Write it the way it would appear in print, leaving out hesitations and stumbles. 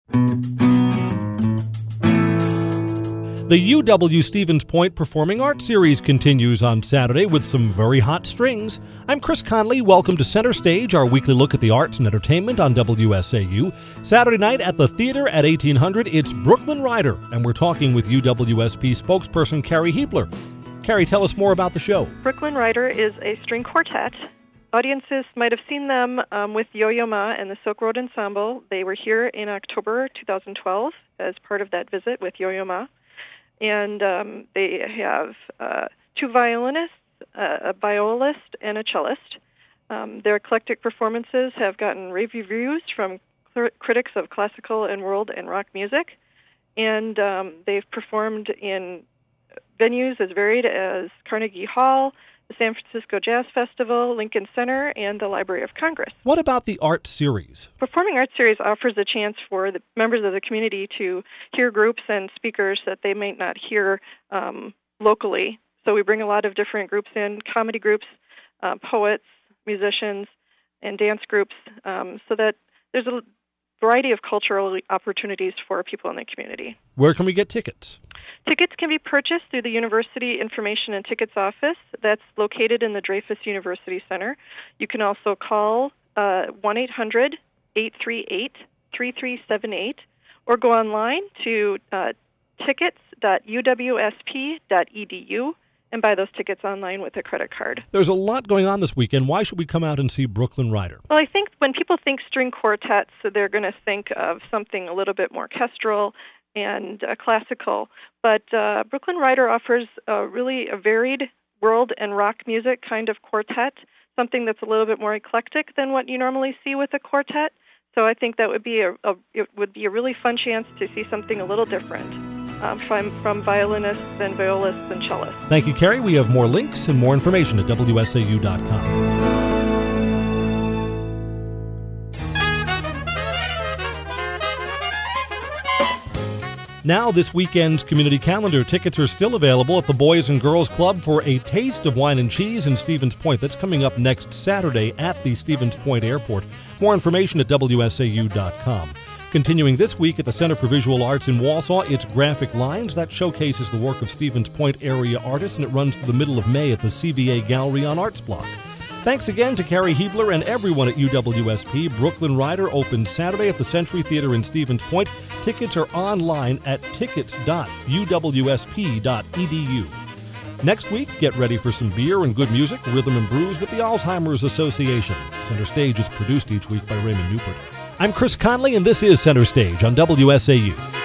The UW Stevens Point Performing Arts Series continues on Saturday with some very hot strings. I'm Chris Conley. Welcome to Center Stage, our weekly look at the arts and entertainment on WSAU. Saturday night at the theater at 1800, it's Brooklyn Rider, and we're talking with UWSP spokesperson Carrie Hebler. Carrie, tell us more about the show. Brooklyn Rider is a string quartet. Audiences might have seen them with Yo-Yo Ma and the Silk Road Ensemble. They were here in October 2012 as part of that visit with Yo-Yo Ma. And they have two violinists, a violist, and a cellist. Their eclectic performances have gotten rave reviews from critics of classical and world and rock music. And they've performed in venues as varied as Carnegie Hall, the San Francisco Jazz Festival, Lincoln Center, and the Library of Congress. What about the art series? Performing Arts Series offers a chance for the members of the community to hear groups and speakers that they might not hear locally. So we bring a lot of different groups in, comedy groups, poets, musicians, and dance groups, so that there's a variety of cultural opportunities for people in the community. Where can we get tickets? Tickets can be purchased through the University Information and Tickets Office. That's located in the Dreyfus University Center. You can also call 1-800-838-3378 or go online to tickets.uwsp.edu and buy those tickets online with a credit card. There's a lot going on this weekend. Why should we come out and see Brooklyn Rider? Well, I think when people think string quartets, they're going to think of something a little bit more orchestral and classical. But Brooklyn Rider offers really a varied world and rock music kind of quartet, something that's a little bit more eclectic than what you normally see with a quartet. So I think that would be a really fun chance to see something a little different. From violinists and violists and cellists. Thank you, Carrie. We have more links and more information at WSAU.com. Now, this weekend's community calendar. Tickets are still available at the Boys and Girls Club for A Taste of Wine and Cheese in Stevens Point. That's coming up next Saturday at the Stevens Point Airport. More information at WSAU.com. Continuing this week at the Center for Visual Arts in Walsall, it's Graphic Lines. That showcases the work of Stevens Point area artists, and it runs to the middle of May at the CVA Gallery on Arts Block. Thanks again to Carrie Hebler and everyone at UWSP. Brooklyn Rider opens Saturday at the Century Theater in Stevens Point. Tickets are online at tickets.uwsp.edu. Next week, get ready for some beer and good music, rhythm and blues with the Alzheimer's Association. Center Stage is produced each week by Raymond Newport. I'm Chris Conley, and this is Center Stage on WSAU.